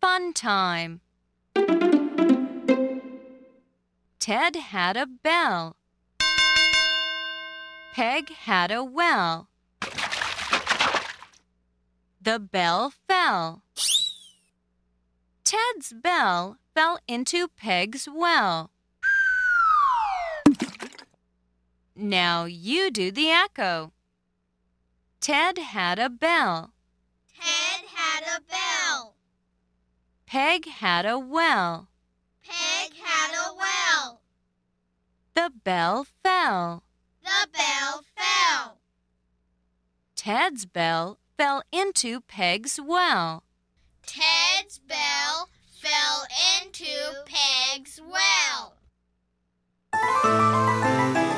fun time. Ted had a bell. Peg had a well. The bell fell. Ted's bell fell into Peg's well. Now you do the echo. Ted had a bell. Ted had a bell. Peg had a well. Peg had a well. The bell fell. The bell fell. Ted's bell fell into Peg's well. Ted's bell fell into Peg's well.